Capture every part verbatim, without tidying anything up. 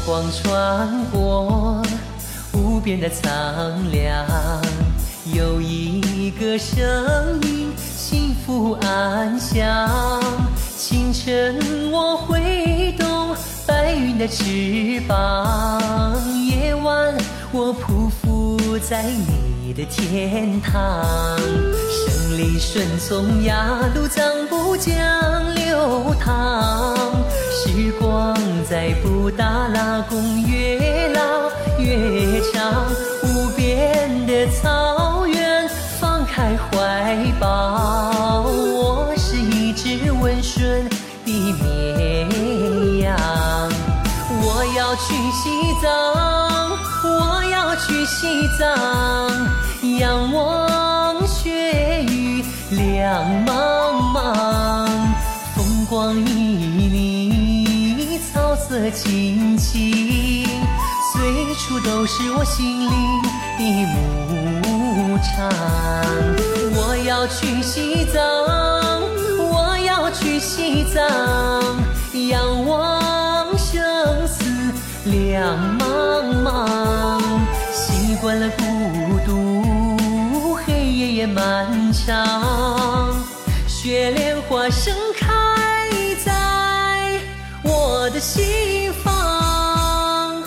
光穿过无边的苍凉，有一个声音，幸福安详。清晨我挥动白云的翅膀，夜晚我匍匐在你的天堂。胜利顺从呀，路藏布江流淌。时光在布达拉宫越老越长，无边的草原放开怀抱。我是一只温顺的绵羊，我要去西藏，我要去西藏，仰望雪域亮茫茫，风光旖旎，草色青青，随处都是我心灵的牧场。我要去西藏，我要去西藏，仰望生死两茫茫。习惯了孤独，黑夜也漫长，雪莲花盛开在我的心房。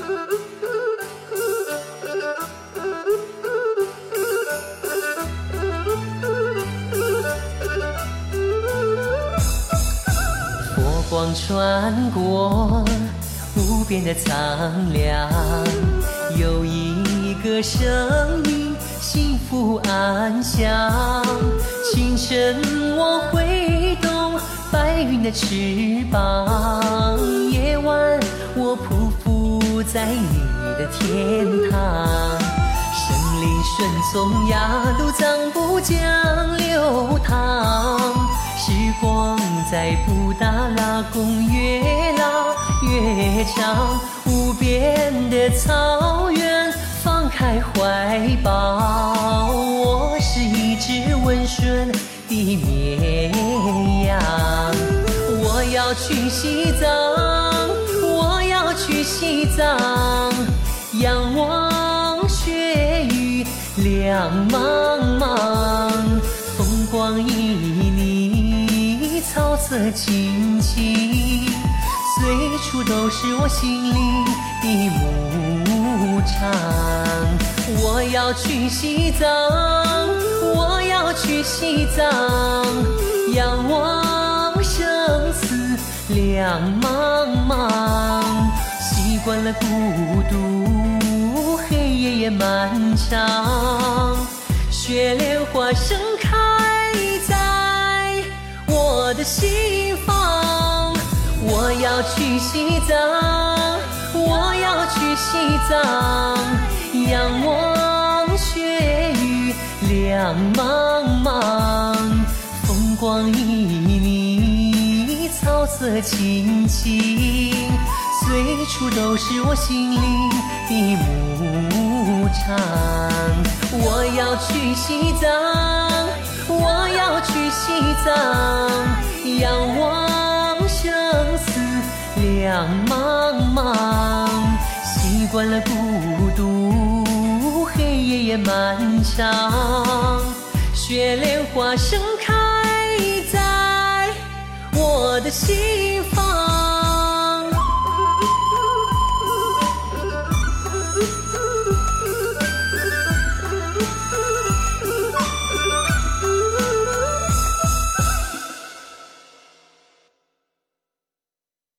佛光穿过无边的苍凉，有一个声音，幸福安详。清晨我挥动白云的翅膀，夜晚我匍匐在你的天堂。胜利顺从呀，路藏布江流淌。时光在布达拉宫越老越长，无边的草原放开怀抱。我是一只温顺的绵羊，我要去西藏，我要去西藏，仰望雪域亮茫茫，风光旖旎，草色青青，随处都是我心灵的牧场。我要去西藏，我要去西藏，仰望生死两茫茫。习惯了孤独，黑夜也漫长，雪莲花盛开在我的心房。我要去西藏，我要去西藏，仰望雪域亮茫茫，风光旖旎，草色青青，随处都是我心灵的牧场。我要去西藏，我要去西藏，仰望生死两茫茫。习惯了孤独，黑夜也漫长，雪莲花盛开在我的心房。